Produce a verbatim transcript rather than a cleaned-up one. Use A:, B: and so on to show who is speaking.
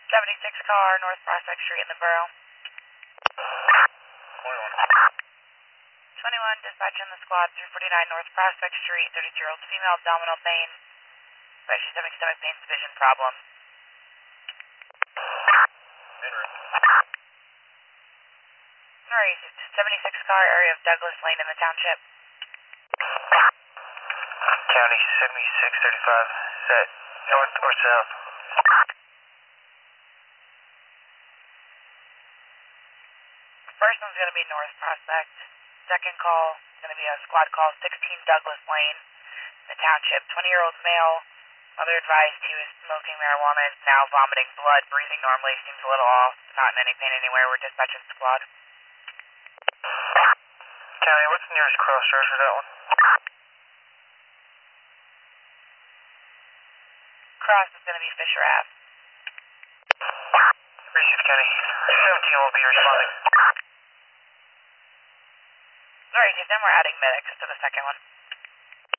A: seventy-six car, North Prospect Street in the borough.
B: twenty-one.
A: twenty-one, dispatch in the squad, three forty-nine North Prospect Street, thirty-two-year-old female, abdominal pain. But she's having stomach pain, vision problem. Sorry, seventy-six car, area of Douglas Lane in the township.
B: County seventy-six thirty-five, set north or south?
A: First one's going to be North Prospect. Second call is going to be a squad call, sixteen Douglas Lane in the township. twenty-year-old male, mother advised he was smoking marijuana, is now vomiting blood, breathing normally, seems a little off, not in any pain anywhere. We're dispatching squad.
B: County, what's the nearest cross charge for that one?
A: Cross is going to be Fisher Ave.
B: Received, County. seventeen will be responding.
A: Sorry, then we're adding medics to the second one.